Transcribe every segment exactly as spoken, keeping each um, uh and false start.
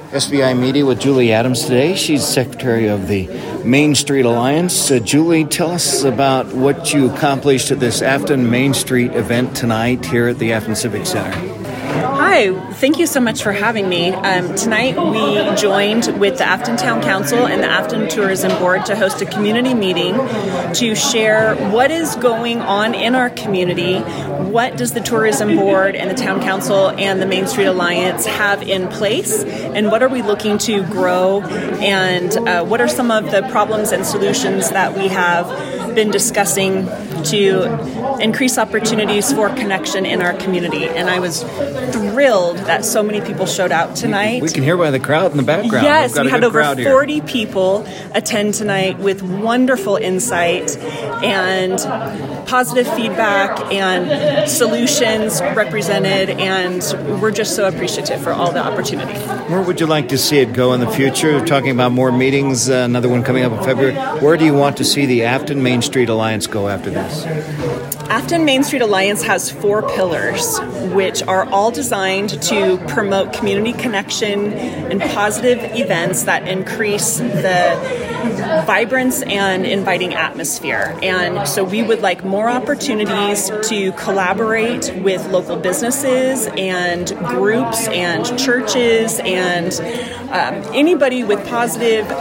S B I Media with Julie Adams today. She's Secretary of the Main Street Alliance. Uh, Julie, tell us about what you accomplished at this Afton Main Street event tonight here at the Afton Civic Center. Hi, thank you so much for having me. Um, tonight we joined with the Afton Town Council and the Afton Tourism Board to host a community meeting to share what is going on in our community, what does the Tourism Board and the Town Council and the Main Street Alliance have in place, and what are we looking to grow, and uh, what are some of the problems and solutions that we have been discussing to increase opportunities for connection in our community. And I was thrilled that so many people showed out tonight. We can hear by the crowd in the background. Yes, we had over forty here. people attend tonight with wonderful insight and positive feedback and solutions represented, and we're just so appreciative for all the opportunity. Where would you like to see it go in the future? We're talking about more meetings, uh, another one coming up in February. Where do you want to see the Afton Main Street Alliance go after this? Afton Main Street Alliance has four pillars, which are all designed to promote community connection and positive events that increase the vibrance and inviting atmosphere. And so we would like more opportunities to collaborate with local businesses and groups and churches and um, anybody with positive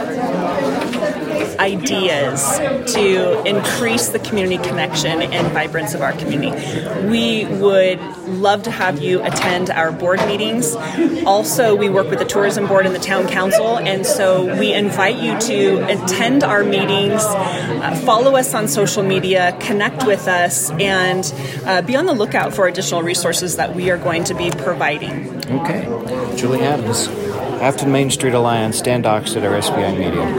ideas to increase the community connection and vibrance of our community. We would love to have you attend our board meetings. Also, we work with the Tourism Board and the Town Council, and so we invite you to attend our meetings, uh, follow us on social media, connect with us, and uh, be on the lookout for additional resources that we are going to be providing. Okay. Julie Adams, Afton Main Street Alliance, Dan Dockstader, S B I Media.